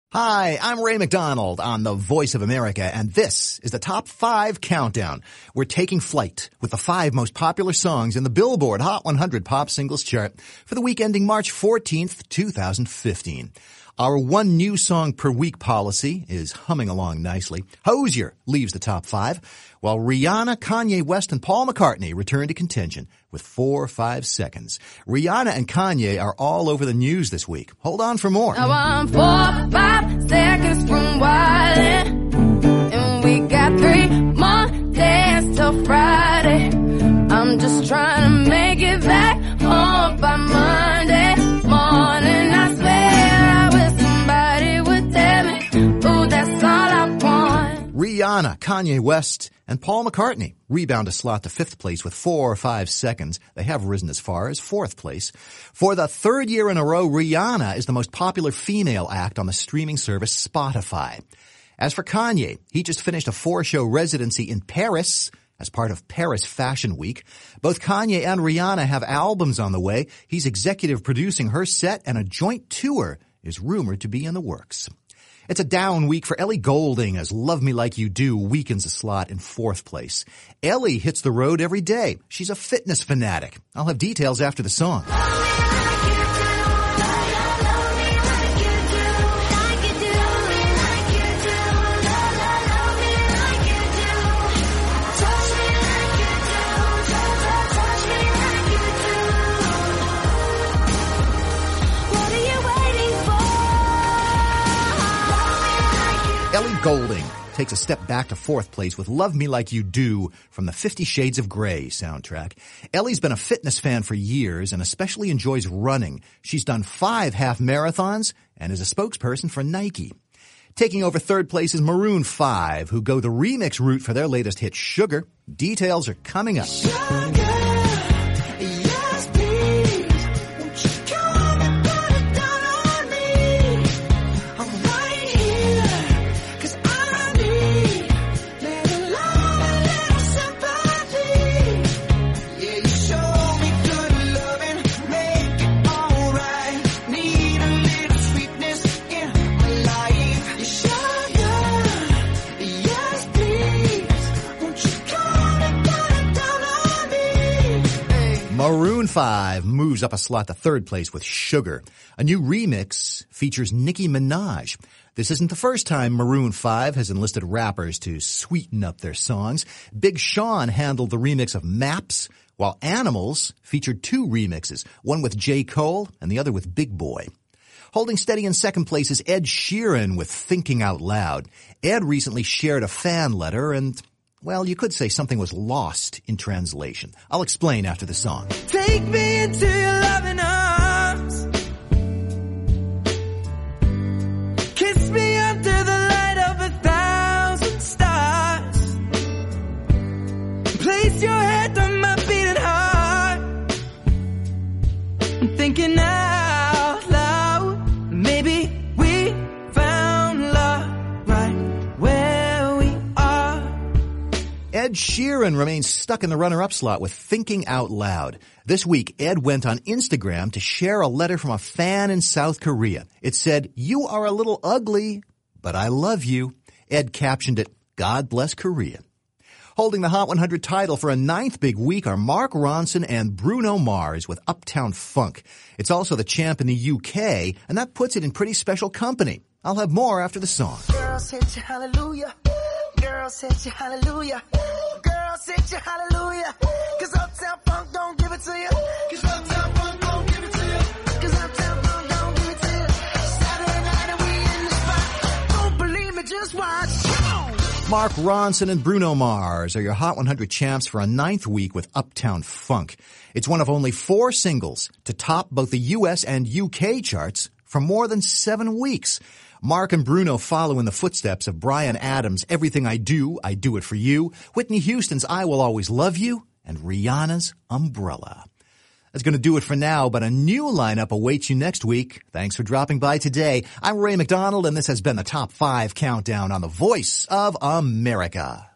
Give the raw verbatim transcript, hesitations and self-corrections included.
Hi, I'm Ray McDonald on the Voice of America, and this is the Top five Countdown. We're taking flight with the five most popular songs in the Billboard Hot one hundred Pop Singles Chart for the week ending March fourteenth, two thousand fifteen. Our one new song per week policy is humming along nicely. Hozier leaves the top five, while Rihanna, Kanye West, and Paul McCartney return to contention with four or five seconds. Rihanna and Kanye are all over the news this week. Hold on for more. Now I'm four, five seconds from wildin', and we got three more days till Friday. I'm just trying to make it back home by Monday morning. I swear I wish somebody would tell me, ooh, that's all I want. Rihanna, Kanye West, and Paul McCartney rebound a slot to fifth place with four or five seconds. They have risen as far as fourth place. For the third year in a row, Rihanna is the most popular female act on the streaming service Spotify. As for Kanye, he just finished a four-show residency in Paris as part of Paris Fashion Week. Both Kanye and Rihanna have albums on the way. He's executive producing her set, and a joint tour is rumored to be in the works. It's a down week for Ellie Goulding as Love Me Like You Do weakens a slot in fourth place. Ellie hits the road every day. She's a fitness fanatic. I'll have details after the song. Ellie Goulding takes a step back to fourth place with Love Me Like You Do from the Fifty Shades of Grey soundtrack. Ellie's been a fitness fan for years and especially enjoys running. She's done five half marathons and is a spokesperson for Nike. Taking over third place is Maroon five, who go the remix route for their latest hit, Sugar. Details are coming up. Sugar. Maroon five moves up a slot to third place with Sugar. A new remix features Nicki Minaj. This isn't the first time Maroon five has enlisted rappers to sweeten up their songs. Big Sean handled the remix of Maps, while Animals featured two remixes, one with J. Cole and the other with Big Boy. Holding steady in second place is Ed Sheeran with Thinking Out Loud. Ed recently shared a fan letter and, well, you could say something was lost in translation. I'll explain after the song. Take me into your loving arms. Kiss me under the light of a thousand stars. Place your head on my beating heart. I'm thinking out loud. Maybe we found love right where we are. Ed Sheeran remains stuck in the runner-up slot with Thinking Out Loud. This week, Ed went on Instagram to share a letter from a fan in South Korea. It said, "You are a little ugly, but I love you." Ed captioned it, "God bless Korea." Holding the Hot one hundred title for a ninth big week are Mark Ronson and Bruno Mars with Uptown Funk. It's also the champ in the U K, and that puts it in pretty special company. I'll have more after the song. Girls hit you hallelujah. Girls hit you hallelujah. Girls hit you hallelujah. Cause Uptown Funk don't give it to you. Cause Uptown Funk don't give it to you. Cause Uptown Funk don't give it to you. Saturday night and we in the spot. Don't believe me, just watch. Mark Ronson and Bruno Mars are your Hot one hundred champs for a ninth week with Uptown Funk. It's one of only four singles to top both the U S and U K charts for more than seven weeks. Mark and Bruno follow in the footsteps of Bryan Adams' Everything I Do, I Do It For You, Whitney Houston's I Will Always Love You, and Rihanna's Umbrella. That's going to do it for now, but a new lineup awaits you next week. Thanks for dropping by today. I'm Ray McDonald, and this has been the Top five Countdown on the Voice of America.